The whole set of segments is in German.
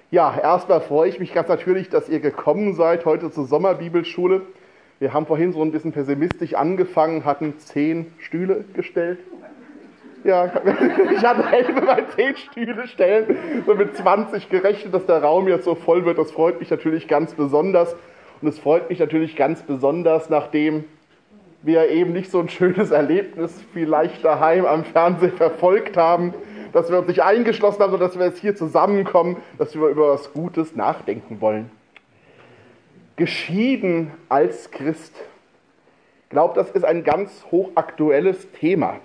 Ja, erstmal freue ich mich ganz natürlich, dass ihr gekommen seid heute zur Sommerbibelschule. Wir haben vorhin so ein bisschen pessimistisch angefangen, hatten 10 Stühle gestellt. Ja, ich hatte Hilfe bei 10 Stühle stellen, so mit 20 gerechnet, dass der Raum jetzt so voll wird. Das freut mich natürlich ganz besonders. Und es freut mich natürlich ganz besonders, nachdem wir eben nicht so ein schönes Erlebnis vielleicht daheim am Fernsehen verfolgt haben, dass wir uns nicht eingeschlossen haben, sondern dass wir jetzt hier zusammenkommen, dass wir über was Gutes nachdenken wollen. Geschieden als Christ. Ich glaube, das ist ein ganz hochaktuelles Thema.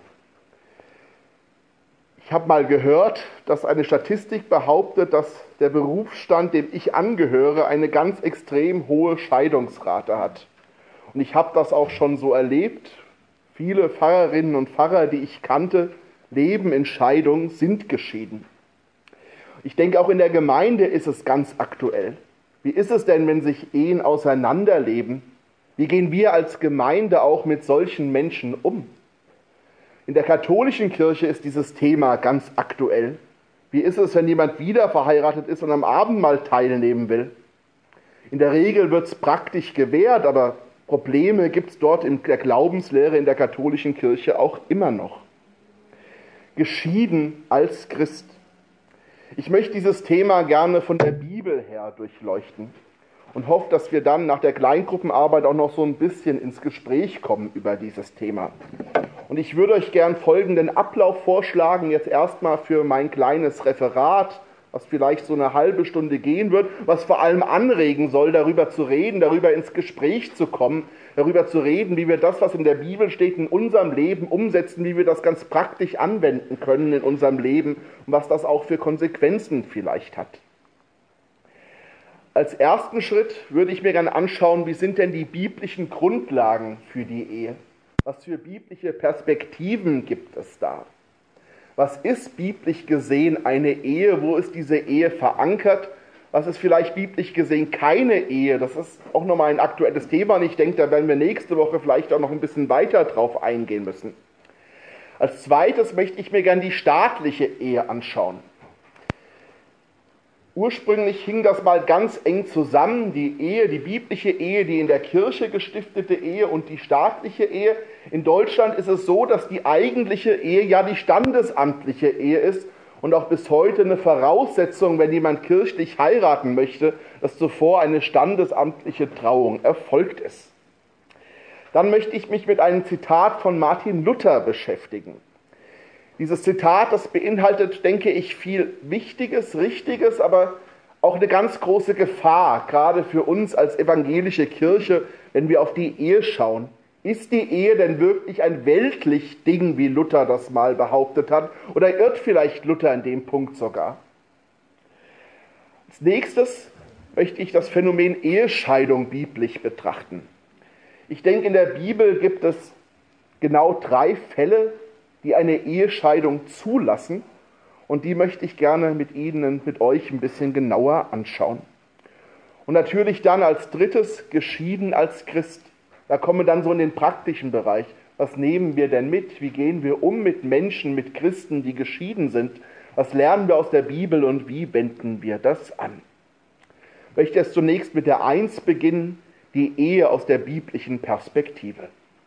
Ich habe mal gehört, dass eine Statistik behauptet, dass der Berufsstand, dem ich angehöre, eine ganz extrem hohe Scheidungsrate hat. Und ich habe das auch schon so erlebt. Viele Pfarrerinnen und Pfarrer, die ich kannte, leben in Scheidung, sind geschieden. Ich denke, auch in der Gemeinde ist es ganz aktuell. Wie ist es denn, wenn sich Ehen auseinanderleben? Wie gehen wir als Gemeinde auch mit solchen Menschen um? In der katholischen Kirche ist dieses Thema ganz aktuell. Wie ist es, wenn jemand wieder verheiratet ist und am Abendmahl teilnehmen will? In der Regel wird es praktisch gewährt, aber Probleme gibt es dort in der Glaubenslehre in der katholischen Kirche auch immer noch. Geschieden als Christ. Ich möchte dieses Thema gerne von der Bibel her durchleuchten und hoffe, dass wir dann nach der Kleingruppenarbeit auch noch so ein bisschen ins Gespräch kommen über dieses Thema. Und ich würde euch gern folgenden Ablauf vorschlagen, jetzt erstmal für mein kleines Referat, was vielleicht so eine halbe Stunde gehen wird, was vor allem anregen soll, darüber zu reden, darüber ins Gespräch zu kommen, darüber zu reden, wie wir das, was in der Bibel steht, in unserem Leben umsetzen, wie wir das ganz praktisch anwenden können in unserem Leben und was das auch für Konsequenzen vielleicht hat. Als ersten Schritt würde ich mir gerne anschauen, wie sind denn die biblischen Grundlagen für die Ehe? Was für biblische Perspektiven gibt es da? Was ist biblisch gesehen eine Ehe? Wo ist diese Ehe verankert? Was ist vielleicht biblisch gesehen keine Ehe? Das ist auch nochmal ein aktuelles Thema und ich denke, da werden wir nächste Woche vielleicht auch noch ein bisschen weiter drauf eingehen müssen. Als zweites möchte ich mir gerne die staatliche Ehe anschauen. Ursprünglich hing das mal ganz eng zusammen, die Ehe, die biblische Ehe, die in der Kirche gestiftete Ehe und die staatliche Ehe. In Deutschland ist es so, dass die eigentliche Ehe ja die standesamtliche Ehe ist und auch bis heute eine Voraussetzung, wenn jemand kirchlich heiraten möchte, dass zuvor eine standesamtliche Trauung erfolgt ist. Dann möchte ich mich mit einem Zitat von Martin Luther beschäftigen. Dieses Zitat, das beinhaltet, denke ich, viel Wichtiges, Richtiges, aber auch eine ganz große Gefahr, gerade für uns als evangelische Kirche, wenn wir auf die Ehe schauen. Ist die Ehe denn wirklich ein weltlich Ding, wie Luther das mal behauptet hat? Oder irrt vielleicht Luther in dem Punkt sogar? Als nächstes möchte ich das Phänomen Ehescheidung biblisch betrachten. Ich denke, in der Bibel gibt es genau 3 Fälle, die eine Ehescheidung zulassen. Und die möchte ich gerne mit Ihnen, mit euch ein bisschen genauer anschauen. Und natürlich dann als drittes, geschieden als Christ. Da kommen wir dann so in den praktischen Bereich. Was nehmen wir denn mit? Wie gehen wir um mit Menschen, mit Christen, die geschieden sind? Was lernen wir aus der Bibel und wie wenden wir das an? Ich möchte jetzt zunächst mit der 1 beginnen, die Ehe aus der biblischen Perspektive.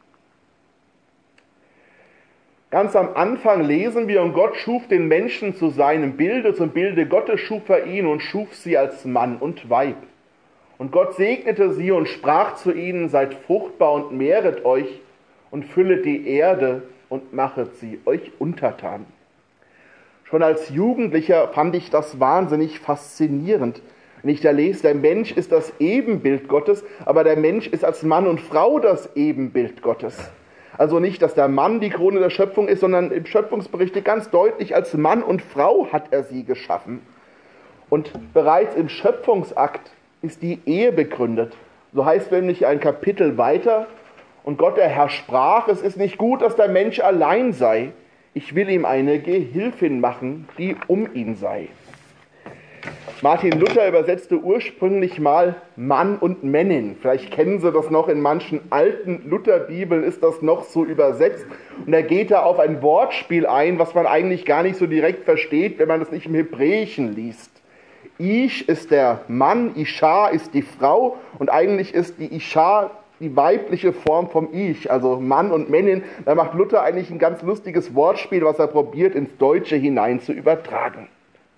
Ganz am Anfang lesen wir, und Gott schuf den Menschen zu seinem Bilde, zum Bilde Gottes schuf er ihn und schuf sie als Mann und Weib. Und Gott segnete sie und sprach zu ihnen, seid fruchtbar und mehret euch und füllet die Erde und machet sie euch untertan. Schon als Jugendlicher fand ich das wahnsinnig faszinierend. Wenn ich da lese, der Mensch ist das Ebenbild Gottes, aber der Mensch ist als Mann und Frau das Ebenbild Gottes. Also nicht, dass der Mann die Krone der Schöpfung ist, sondern im Schöpfungsbericht ganz deutlich, als Mann und Frau hat er sie geschaffen. Und bereits im Schöpfungsakt ist die Ehe begründet. So heißt nämlich ein Kapitel weiter, und Gott der Herr sprach, es ist nicht gut, dass der Mensch allein sei. Ich will ihm eine Gehilfin machen, die um ihn sei. Martin Luther übersetzte ursprünglich mal Mann und Männin. Vielleicht kennen Sie das noch, in manchen alten Lutherbibeln ist das noch so übersetzt. Und er geht da auf ein Wortspiel ein, was man eigentlich gar nicht so direkt versteht, wenn man das nicht im Hebräischen liest. Ish ist der Mann, Isha ist die Frau und eigentlich ist die Isha die weibliche Form vom Ich, also Mann und Männin. Da macht Luther eigentlich ein ganz lustiges Wortspiel, was er probiert ins Deutsche hinein zu übertragen.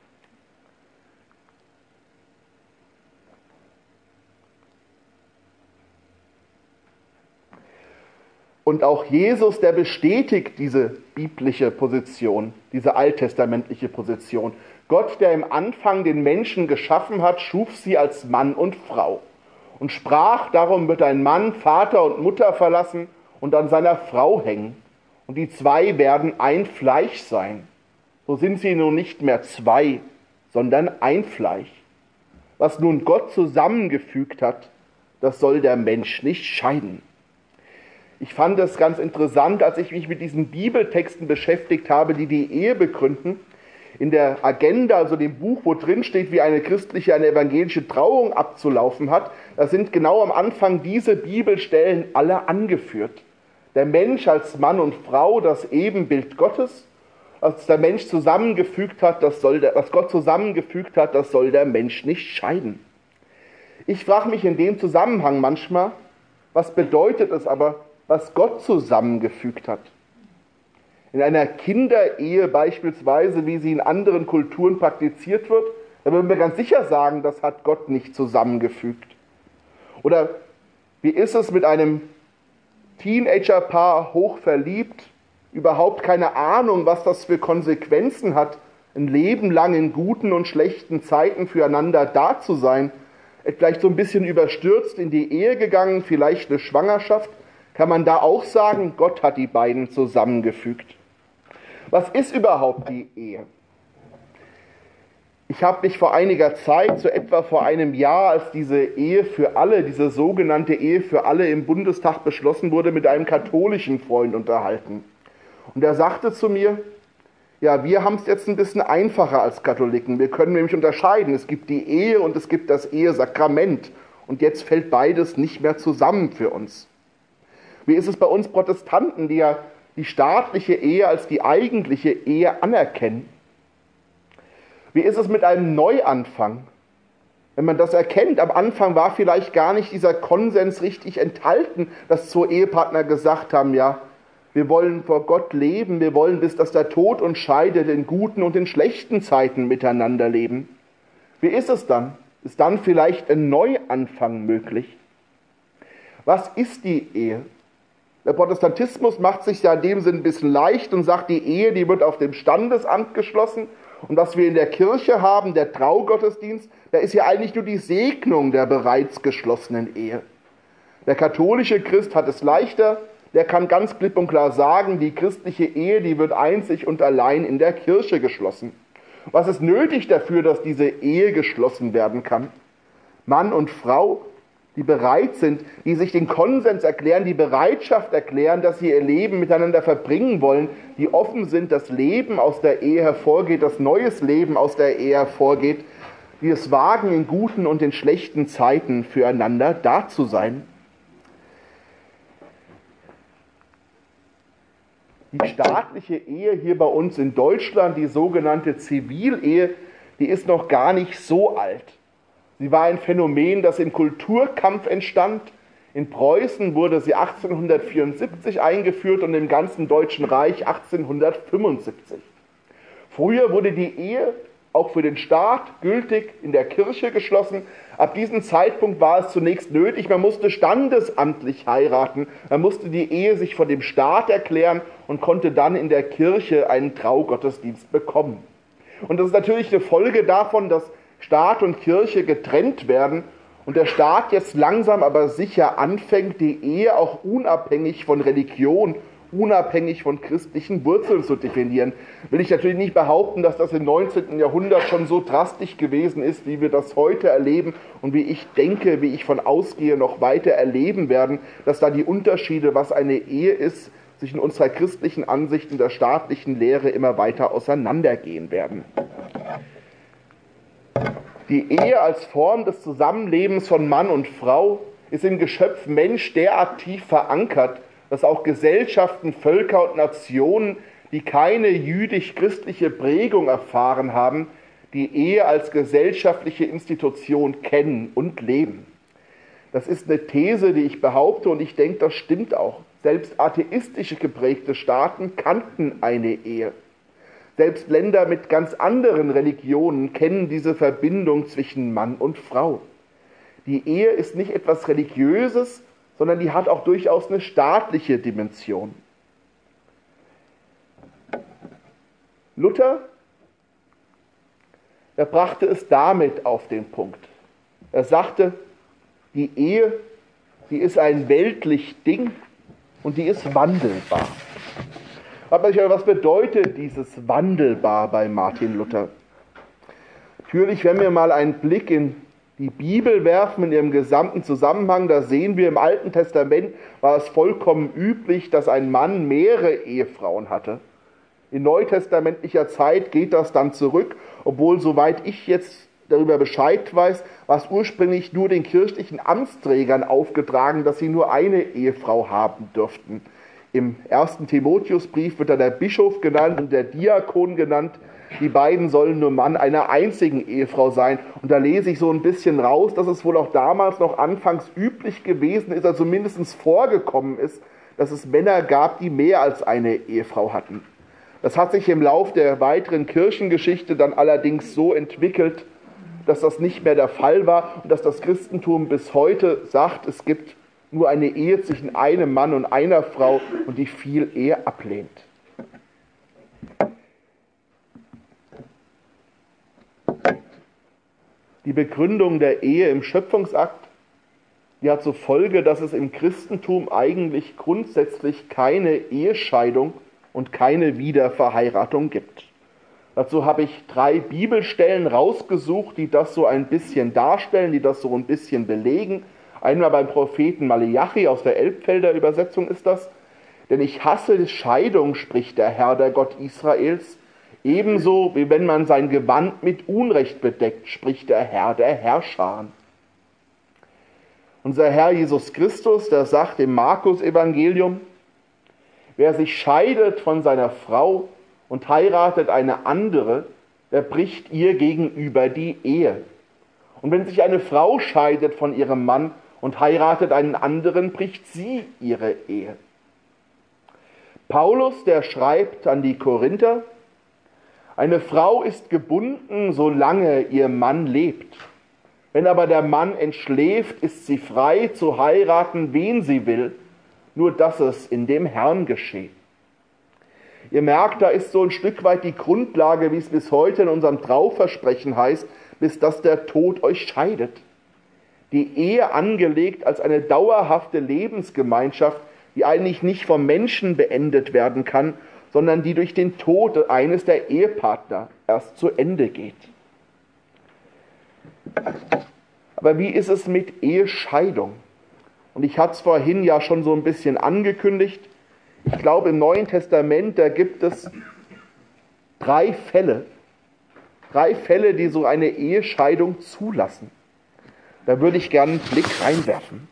Und auch Jesus, der bestätigt diese biblische Position, diese alttestamentliche Position. Gott, der im Anfang den Menschen geschaffen hat, schuf sie als Mann und Frau und sprach, darum wird ein Mann Vater und Mutter verlassen und an seiner Frau hängen. Und die zwei werden ein Fleisch sein. So sind sie nun nicht mehr zwei, sondern ein Fleisch. Was nun Gott zusammengefügt hat, das soll der Mensch nicht scheiden. Ich fand es ganz interessant, als ich mich mit diesen Bibeltexten beschäftigt habe, die die Ehe begründen. In der Agenda, also dem Buch, wo drin steht, wie eine christliche, eine evangelische Trauung abzulaufen hat, da sind genau am Anfang diese Bibelstellen alle angeführt. Der Mensch als Mann und Frau, das Ebenbild Gottes, was der Mensch zusammengefügt hat, was Gott zusammengefügt hat, das soll der Mensch nicht scheiden. Ich frage mich in dem Zusammenhang manchmal, was bedeutet es aber, was Gott zusammengefügt hat? In einer Kinderehe beispielsweise, wie sie in anderen Kulturen praktiziert wird, da würden wir ganz sicher sagen, das hat Gott nicht zusammengefügt. Oder wie ist es mit einem Teenagerpaar, hochverliebt, überhaupt keine Ahnung, was das für Konsequenzen hat, ein Leben lang in guten und schlechten Zeiten füreinander da zu sein, vielleicht so ein bisschen überstürzt in die Ehe gegangen, vielleicht eine Schwangerschaft, kann man da auch sagen, Gott hat die beiden zusammengefügt. Was ist überhaupt die Ehe? Ich habe mich vor einiger Zeit, so etwa vor einem Jahr, als diese Ehe für alle, diese sogenannte Ehe für alle im Bundestag beschlossen wurde, mit einem katholischen Freund unterhalten. Und er sagte zu mir, ja, wir haben es jetzt ein bisschen einfacher als Katholiken. Wir können nämlich unterscheiden. Es gibt die Ehe und es gibt das Ehesakrament. Und jetzt fällt beides nicht mehr zusammen für uns. Wie ist es bei uns Protestanten, die ja die staatliche Ehe als die eigentliche Ehe anerkennen? Wie ist es mit einem Neuanfang? Wenn man das erkennt, am Anfang war vielleicht gar nicht dieser Konsens richtig enthalten, dass zwei Ehepartner gesagt haben, ja, wir wollen vor Gott leben, wir wollen, bis dass der Tod uns scheidet, in guten und in schlechten Zeiten miteinander leben. Wie ist es dann? Ist dann vielleicht ein Neuanfang möglich? Was ist die Ehe? Der Protestantismus macht sich ja in dem Sinn ein bisschen leicht und sagt, die Ehe, die wird auf dem Standesamt geschlossen. Und was wir in der Kirche haben, der Traugottesdienst, da ist ja eigentlich nur die Segnung der bereits geschlossenen Ehe. Der katholische Christ hat es leichter, der kann ganz klipp und klar sagen, die christliche Ehe, die wird einzig und allein in der Kirche geschlossen. Was ist nötig dafür, dass diese Ehe geschlossen werden kann? Mann und Frau, die bereit sind, die sich den Konsens erklären, die Bereitschaft erklären, dass sie ihr Leben miteinander verbringen wollen, die offen sind, dass Leben aus der Ehe hervorgeht, dass neues Leben aus der Ehe hervorgeht, die es wagen, in guten und in schlechten Zeiten füreinander da zu sein. Die staatliche Ehe hier bei uns in Deutschland, die sogenannte Zivilehe, die ist noch gar nicht so alt. Sie war ein Phänomen, das im Kulturkampf entstand. In Preußen wurde sie 1874 eingeführt und im ganzen Deutschen Reich 1875. Früher wurde die Ehe auch für den Staat gültig in der Kirche geschlossen. Ab diesem Zeitpunkt war es zunächst nötig, man musste standesamtlich heiraten, man musste die Ehe sich von dem Staat erklären und konnte dann in der Kirche einen Traugottesdienst bekommen. Und das ist natürlich eine Folge davon, dass Staat und Kirche getrennt werden und der Staat jetzt langsam aber sicher anfängt, die Ehe auch unabhängig von Religion, unabhängig von christlichen Wurzeln zu definieren. Will ich natürlich nicht behaupten, dass das im 19. Jahrhundert schon so drastisch gewesen ist, wie wir das heute erleben und wie ich denke, wie ich von ausgehe, noch weiter erleben werden, dass da die Unterschiede, was eine Ehe ist, sich in unserer christlichen Ansicht in der staatlichen Lehre immer weiter auseinandergehen werden. Die Ehe als Form des Zusammenlebens von Mann und Frau ist im Geschöpf Mensch derart tief verankert, dass auch Gesellschaften, Völker und Nationen, die keine jüdisch-christliche Prägung erfahren haben, die Ehe als gesellschaftliche Institution kennen und leben. Das ist eine These, die ich behaupte, und ich denke, das stimmt auch. Selbst atheistisch geprägte Staaten kannten eine Ehe. Selbst Länder mit ganz anderen Religionen kennen diese Verbindung zwischen Mann und Frau. Die Ehe ist nicht etwas Religiöses, sondern die hat auch durchaus eine staatliche Dimension. Luther, er brachte es damit auf den Punkt. Er sagte, die Ehe, die ist ein weltlich Ding und die ist wandelbar. Aber was bedeutet dieses wandelbar bei Martin Luther? Natürlich, wenn wir mal einen Blick in die Bibel werfen, in ihrem gesamten Zusammenhang, da sehen wir, im Alten Testament war es vollkommen üblich, dass ein Mann mehrere Ehefrauen hatte. In neutestamentlicher Zeit geht das dann zurück, obwohl, soweit ich jetzt darüber Bescheid weiß, war es ursprünglich nur den kirchlichen Amtsträgern aufgetragen, dass sie nur eine Ehefrau haben dürften. Im 1. Timotheusbrief wird da der Bischof genannt und der Diakon genannt. Die beiden sollen nur Mann einer einzigen Ehefrau sein. Und da lese ich so ein bisschen raus, dass es wohl auch damals noch anfangs üblich gewesen ist, also zumindest vorgekommen ist, dass es Männer gab, die mehr als eine Ehefrau hatten. Das hat sich im Lauf der weiteren Kirchengeschichte dann allerdings so entwickelt, dass das nicht mehr der Fall war und dass das Christentum bis heute sagt, es gibt nur eine Ehe zwischen einem Mann und einer Frau und die Vielehe ablehnt. Die Begründung der Ehe im Schöpfungsakt, die hat zur Folge, dass es im Christentum eigentlich grundsätzlich keine Ehescheidung und keine Wiederverheiratung gibt. Dazu habe ich 3 Bibelstellen rausgesucht, die das so ein bisschen darstellen, die das so ein bisschen belegen. Einmal beim Propheten Maleachi aus der Elbfelder Übersetzung ist das. Denn ich hasse Scheidung, spricht der Herr, der Gott Israels, ebenso wie wenn man sein Gewand mit Unrecht bedeckt, spricht der Herr, der Herrscher. Unser Herr Jesus Christus, der sagt im Markus-Evangelium, wer sich scheidet von seiner Frau und heiratet eine andere, der bricht ihr gegenüber die Ehe. Und wenn sich eine Frau scheidet von ihrem Mann und heiratet einen anderen, bricht sie ihre Ehe. Paulus, der schreibt an die Korinther, eine Frau ist gebunden, solange ihr Mann lebt. Wenn aber der Mann entschläft, ist sie frei zu heiraten, wen sie will, nur dass es in dem Herrn geschehe. Ihr merkt, da ist so ein Stück weit die Grundlage, wie es bis heute in unserem Trauversprechen heißt, bis dass der Tod euch scheidet. Die Ehe angelegt als eine dauerhafte Lebensgemeinschaft, die eigentlich nicht vom Menschen beendet werden kann, sondern die durch den Tod eines der Ehepartner erst zu Ende geht. Aber wie ist es mit Ehescheidung? Und ich hatte es vorhin ja schon so ein bisschen angekündigt. Ich glaube, im Neuen Testament, da gibt es 3 Fälle, die so eine Ehescheidung zulassen. Da würde ich gerne einen Blick reinwerfen.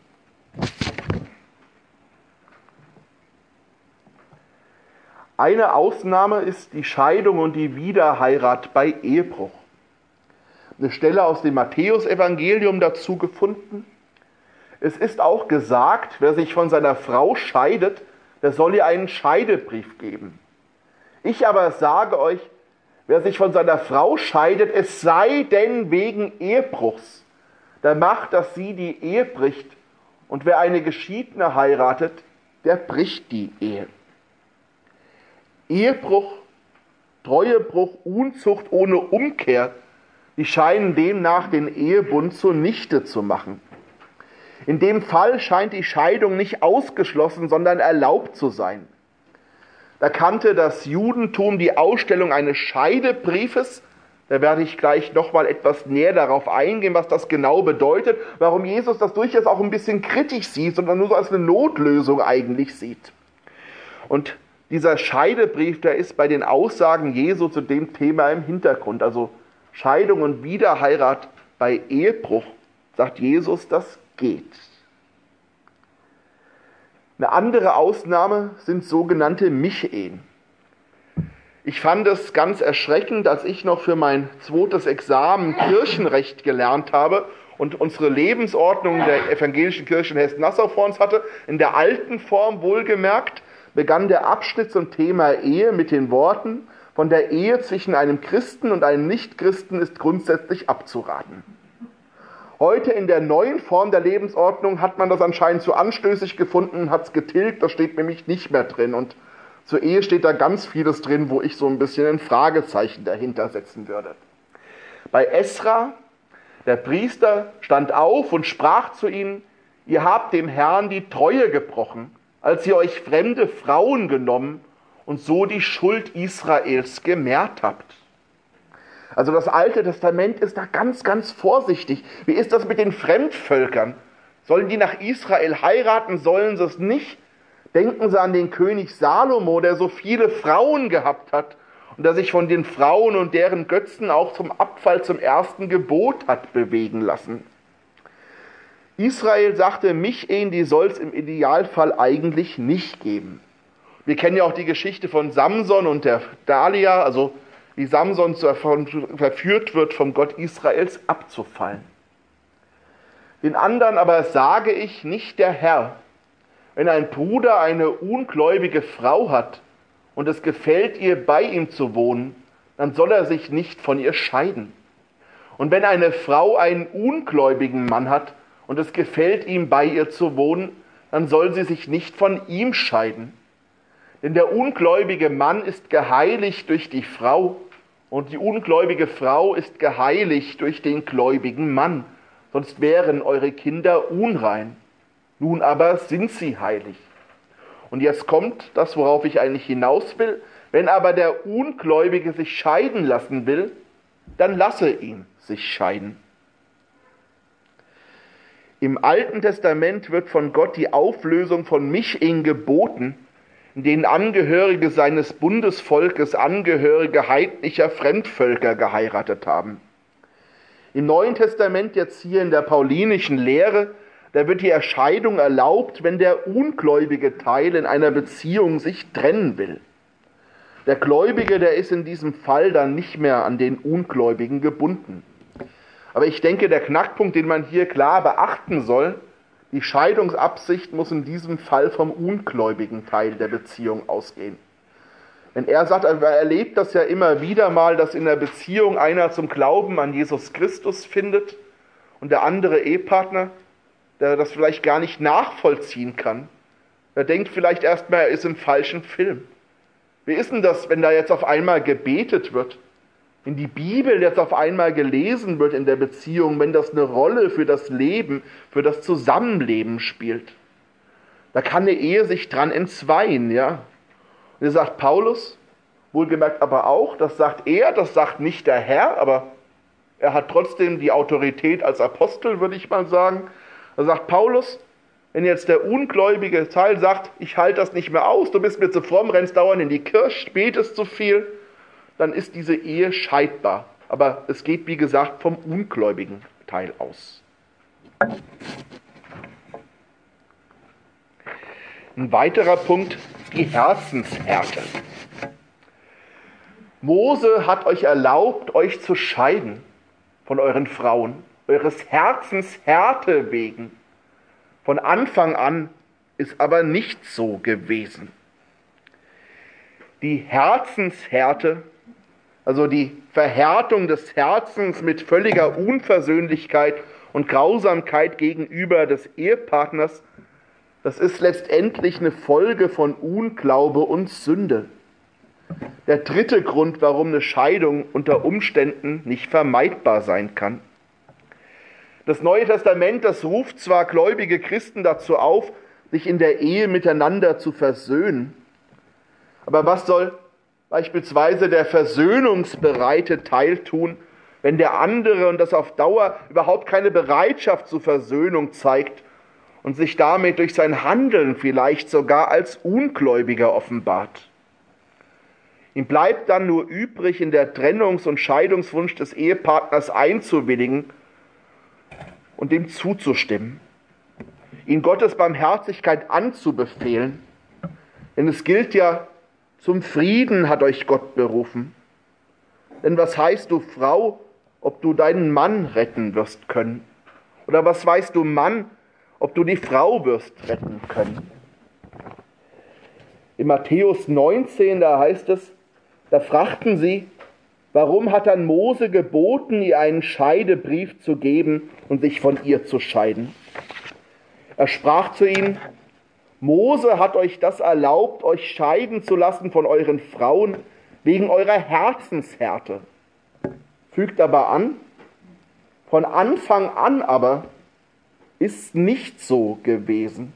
Eine Ausnahme ist die Scheidung und die Wiederheirat bei Ehebruch. Eine Stelle aus dem Matthäusevangelium dazu gefunden. Es ist auch gesagt, wer sich von seiner Frau scheidet, der soll ihr einen Scheidebrief geben. Ich aber sage euch, wer sich von seiner Frau scheidet, es sei denn wegen Ehebruchs, der macht, dass sie die Ehe bricht. Und wer eine Geschiedene heiratet, der bricht die Ehe. Ehebruch, Treuebruch, Unzucht ohne Umkehr, die scheinen demnach den Ehebund zunichte zu machen. In dem Fall scheint die Scheidung nicht ausgeschlossen, sondern erlaubt zu sein. Da kannte das Judentum die Ausstellung eines Scheidebriefes. Da werde ich gleich nochmal etwas näher darauf eingehen, was das genau bedeutet, warum Jesus das durchaus auch ein bisschen kritisch sieht, sondern nur so als eine Notlösung eigentlich sieht. Und dieser Scheidebrief, der ist bei den Aussagen Jesu zu dem Thema im Hintergrund. Also Scheidung und Wiederheirat bei Ehebruch, sagt Jesus, das geht. Eine andere Ausnahme sind sogenannte Mischehen. Ich fand es ganz erschreckend, als ich noch für mein zweites Examen Kirchenrecht gelernt habe und unsere Lebensordnung der evangelischen Kirche in Hessen-Nassau vor uns hatte. In der alten Form wohlgemerkt begann der Abschnitt zum Thema Ehe mit den Worten: Von der Ehe zwischen einem Christen und einem Nichtchristen ist grundsätzlich abzuraten. Heute in der neuen Form der Lebensordnung hat man das anscheinend zu anstößig gefunden, hat es getilgt, das steht nämlich nicht mehr drin. Und zur Ehe steht da ganz vieles drin, wo ich so ein bisschen ein Fragezeichen dahinter setzen würde. Bei Esra, der Priester, stand auf und sprach zu ihnen: Ihr habt dem Herrn die Treue gebrochen, als ihr euch fremde Frauen genommen und so die Schuld Israels gemehrt habt. Also das Alte Testament ist da ganz, ganz vorsichtig. Wie ist das mit den Fremdvölkern? Sollen die nach Israel heiraten, sollen sie es nicht? Denken Sie an den König Salomo, der so viele Frauen gehabt hat und der sich von den Frauen und deren Götzen auch zum Abfall zum ersten Gebot hat bewegen lassen. Israel sagte, Mich-Ehen, die soll es im Idealfall eigentlich nicht geben. Wir kennen ja auch die Geschichte von Samson und der Dalia, also wie Samson verführt wird, vom Gott Israels abzufallen. Den anderen aber sage ich, nicht der Herr: Wenn ein Bruder eine ungläubige Frau hat und es gefällt ihr, bei ihm zu wohnen, dann soll er sich nicht von ihr scheiden. Und wenn eine Frau einen ungläubigen Mann hat und es gefällt ihm, bei ihr zu wohnen, dann soll sie sich nicht von ihm scheiden. Denn der ungläubige Mann ist geheiligt durch die Frau und die ungläubige Frau ist geheiligt durch den gläubigen Mann, sonst wären eure Kinder unrein. Nun aber sind sie heilig. Und jetzt kommt das, worauf ich eigentlich hinaus will. Wenn aber der Ungläubige sich scheiden lassen will, dann lasse ihn sich scheiden. Im Alten Testament wird von Gott die Auflösung von Mich-Ehen geboten, in denen Angehörige seines Bundesvolkes Angehörige heidnischer Fremdvölker geheiratet haben. Im Neuen Testament, jetzt hier in der paulinischen Lehre, da wird die Scheidung erlaubt, wenn der ungläubige Teil in einer Beziehung sich trennen will. Der Gläubige, der ist in diesem Fall dann nicht mehr an den Ungläubigen gebunden. Aber ich denke, der Knackpunkt, den man hier klar beachten soll: Die Scheidungsabsicht muss in diesem Fall vom ungläubigen Teil der Beziehung ausgehen. Wenn er sagt, er erlebt das ja immer wieder mal, dass in der Beziehung einer zum Glauben an Jesus Christus findet und der andere Ehepartner, der das vielleicht gar nicht nachvollziehen kann, der denkt vielleicht erstmal, er ist im falschen Film. Wie ist denn das, wenn da jetzt auf einmal gebetet wird, wenn die Bibel jetzt auf einmal gelesen wird in der Beziehung, wenn das eine Rolle für das Leben, für das Zusammenleben spielt? Da kann eine Ehe sich dran entzweien, ja. Und das sagt Paulus, wohlgemerkt aber auch, das sagt er, das sagt nicht der Herr, aber er hat trotzdem die Autorität als Apostel, würde ich mal sagen. Da sagt Paulus, wenn jetzt der ungläubige Teil sagt, ich halte das nicht mehr aus, du bist mir zu fromm, rennst dauernd in die Kirche, betest zu viel, dann ist diese Ehe scheidbar. Aber es geht, wie gesagt, vom ungläubigen Teil aus. Ein weiterer Punkt, die Herzenshärte. Mose hat euch erlaubt, euch zu scheiden von euren Frauen, eures Herzens Härte wegen. Von Anfang an ist aber nicht so gewesen. Die Herzenshärte, also die Verhärtung des Herzens mit völliger Unversöhnlichkeit und Grausamkeit gegenüber des Ehepartners, das ist letztendlich eine Folge von Unglaube und Sünde. Der dritte Grund, warum eine Scheidung unter Umständen nicht vermeidbar sein kann. Das Neue Testament, das ruft zwar gläubige Christen dazu auf, sich in der Ehe miteinander zu versöhnen, aber was soll beispielsweise der versöhnungsbereite Teil tun, wenn der andere und das auf Dauer überhaupt keine Bereitschaft zur Versöhnung zeigt und sich damit durch sein Handeln vielleicht sogar als Ungläubiger offenbart? Ihm bleibt dann nur übrig, in der Trennungs- und Scheidungswunsch des Ehepartners einzuwilligen und dem zuzustimmen, ihn Gottes Barmherzigkeit anzubefehlen, denn es gilt ja Zum Frieden hat euch Gott berufen. Denn was heißt du, Frau, ob du deinen Mann retten wirst können? Oder was weißt du, Mann, ob du die Frau wirst retten können? In Matthäus 19, da heißt es, da fragten sie, warum hat dann Mose geboten, ihr einen Scheidebrief zu geben und sich von ihr zu scheiden? Er sprach zu ihnen, Mose hat euch das erlaubt, euch scheiden zu lassen von euren Frauen wegen eurer Herzenshärte. Fügt aber an, von Anfang an aber ist nicht so gewesen.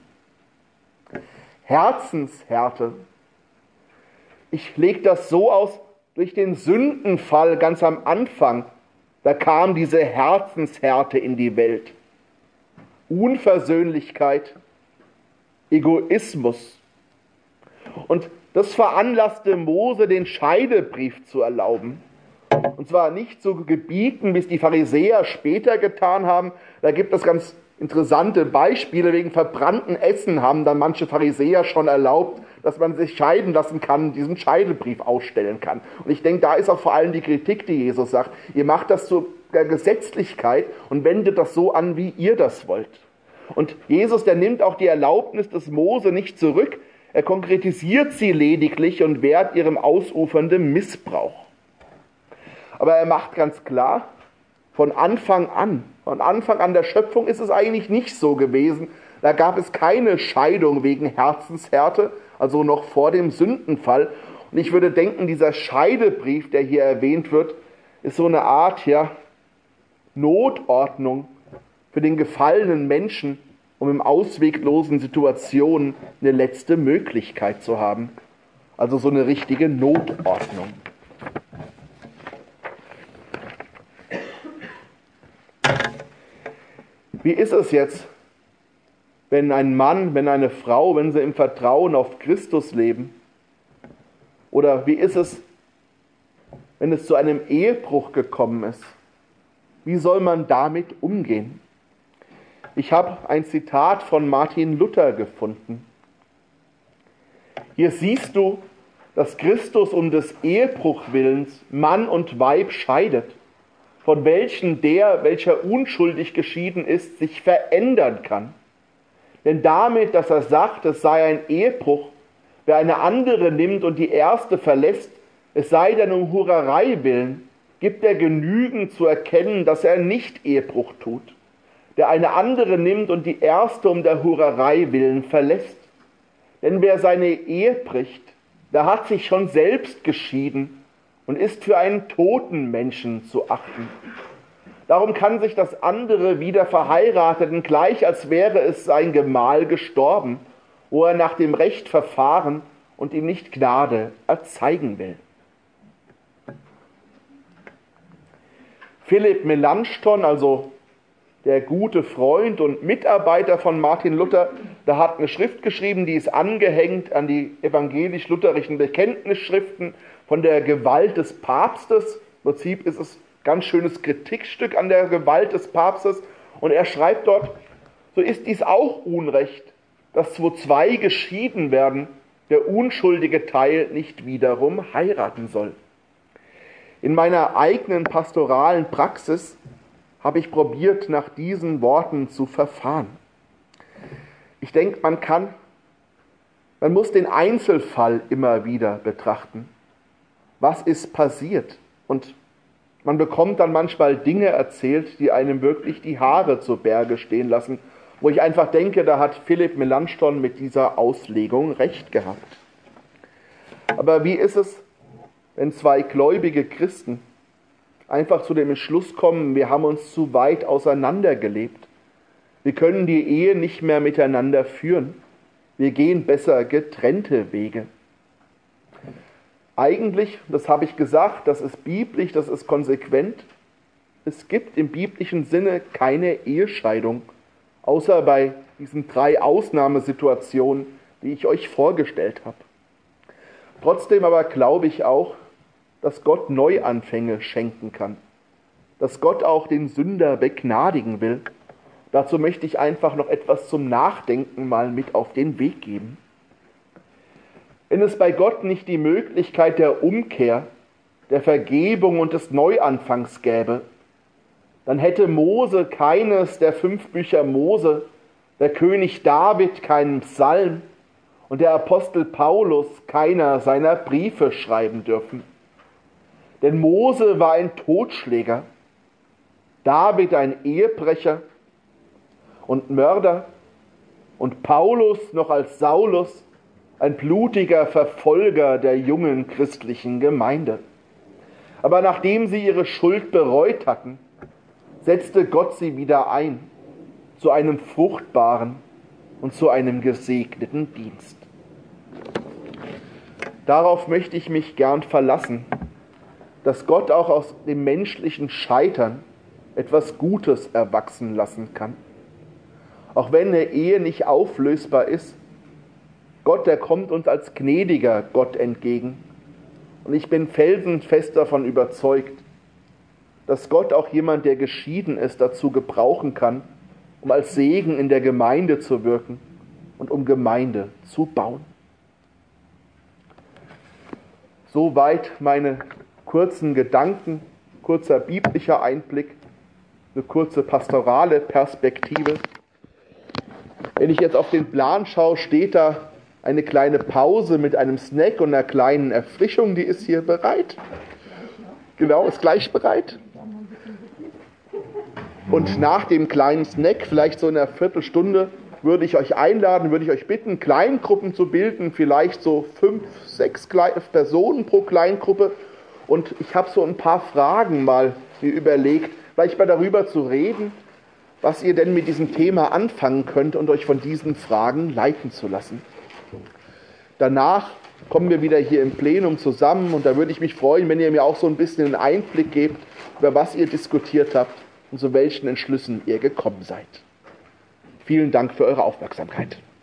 Herzenshärte. Ich lege das so aus, durch den Sündenfall ganz am Anfang, da kam diese Herzenshärte in die Welt. Unversöhnlichkeit, Egoismus. Und das veranlasste Mose, den Scheidebrief zu erlauben. Und zwar nicht zu gebieten, wie es die Pharisäer später getan haben. Da gibt es ganz interessante Beispiele. Wegen verbrannten Essen haben dann manche Pharisäer schon erlaubt, dass man sich scheiden lassen kann, diesen Scheidebrief ausstellen kann. Und ich denke, da ist auch vor allem die Kritik, die Jesus sagt. Ihr macht das zur Gesetzlichkeit und wendet das so an, wie ihr das wollt. Und Jesus, der nimmt auch die Erlaubnis des Mose nicht zurück. Er konkretisiert sie lediglich und wehrt ihrem ausufernden Missbrauch. Aber er macht ganz klar, von Anfang an der Schöpfung ist es eigentlich nicht so gewesen. Da gab es keine Scheidung wegen Herzenshärte, also noch vor dem Sündenfall. Und ich würde denken, dieser Scheidebrief, der hier erwähnt wird, ist so eine Art Notordnung für den gefallenen Menschen, um in ausweglosen Situationen eine letzte Möglichkeit zu haben. Also so eine richtige Notordnung. Wie ist es jetzt, wenn ein Mann, wenn eine Frau, wenn sie im Vertrauen auf Christus leben? Oder wie ist es, wenn es zu einem Ehebruch gekommen ist? Wie soll man damit umgehen? Ich habe ein Zitat von Martin Luther gefunden. Hier siehst du, dass Christus um des Ehebruchwillens Mann und Weib scheidet, von welchen der, welcher unschuldig geschieden ist, sich verändern kann. Denn damit, dass er sagt, es sei ein Ehebruch, wer eine andere nimmt und die erste verlässt, es sei denn um Hurerei willen, gibt er genügend zu erkennen, dass er nicht Ehebruch tut. Der eine andere nimmt und die erste um der Hurerei willen verlässt. Denn wer seine Ehe bricht, der hat sich schon selbst geschieden und ist für einen toten Menschen zu achten. Darum kann sich das andere wieder verheirateten, gleich als wäre es sein Gemahl gestorben, wo er nach dem Recht verfahren und ihm nicht Gnade erzeigen will. Philipp Melanchthon, also der gute Freund und Mitarbeiter von Martin Luther, der hat eine Schrift geschrieben, die ist angehängt an die evangelisch-lutherischen Bekenntnisschriften von der Gewalt des Papstes. Im Prinzip ist es ein ganz schönes Kritikstück an der Gewalt des Papstes. Und er schreibt dort, so ist dies auch Unrecht, dass wo zwei geschieden werden, der unschuldige Teil nicht wiederum heiraten soll. In meiner eigenen pastoralen Praxis habe ich probiert, nach diesen Worten zu verfahren. Ich denke, man muss den Einzelfall immer wieder betrachten. Was ist passiert? Und man bekommt dann manchmal Dinge erzählt, die einem wirklich die Haare zu Berge stehen lassen, wo ich einfach denke, da hat Philipp Melanchthon mit dieser Auslegung recht gehabt. Aber wie ist es, wenn zwei gläubige Christen einfach zu dem Entschluss kommen, wir haben uns zu weit auseinandergelebt. Wir können die Ehe nicht mehr miteinander führen. Wir gehen besser getrennte Wege. Eigentlich, das habe ich gesagt, das ist biblisch, das ist konsequent. Es gibt im biblischen Sinne keine Ehescheidung, außer bei diesen 3 Ausnahmesituationen, die ich euch vorgestellt habe. Trotzdem aber glaube ich auch, dass Gott Neuanfänge schenken kann, dass Gott auch den Sünder begnadigen will. Dazu möchte ich einfach noch etwas zum Nachdenken mal mit auf den Weg geben. Wenn es bei Gott nicht die Möglichkeit der Umkehr, der Vergebung und des Neuanfangs gäbe, dann hätte Mose keines der 5 Bücher Mose, der König David keinen Psalm und der Apostel Paulus keiner seiner Briefe schreiben dürfen. Denn Mose war ein Totschläger, David ein Ehebrecher und Mörder und Paulus noch als Saulus ein blutiger Verfolger der jungen christlichen Gemeinde. Aber nachdem sie ihre Schuld bereut hatten, setzte Gott sie wieder ein zu einem fruchtbaren und zu einem gesegneten Dienst. Darauf möchte ich mich gern verlassen, dass Gott auch aus dem menschlichen Scheitern etwas Gutes erwachsen lassen kann. Auch wenn eine Ehe nicht auflösbar ist, Gott, der kommt uns als gnädiger Gott entgegen. Und ich bin felsenfest davon überzeugt, dass Gott auch jemand, der geschieden ist, dazu gebrauchen kann, um als Segen in der Gemeinde zu wirken und um Gemeinde zu bauen. Soweit meine kurzen Gedanken, kurzer biblischer Einblick, eine kurze pastorale Perspektive. Wenn ich jetzt auf den Plan schaue, steht da eine kleine Pause mit einem Snack und einer kleinen Erfrischung, die ist hier bereit. Genau, ist gleich bereit. Und nach dem kleinen Snack, vielleicht so in einer Viertelstunde, würde ich euch einladen, würde ich euch bitten, Kleingruppen zu bilden, vielleicht so 5, 6 Personen pro Kleingruppe. Und ich habe so ein paar Fragen mal mir überlegt, vielleicht mal darüber zu reden, was ihr denn mit diesem Thema anfangen könnt und euch von diesen Fragen leiten zu lassen. Danach kommen wir wieder hier im Plenum zusammen und da würde ich mich freuen, wenn ihr mir auch so ein bisschen einen Einblick gebt, über was ihr diskutiert habt und zu welchen Entschlüssen ihr gekommen seid. Vielen Dank für eure Aufmerksamkeit.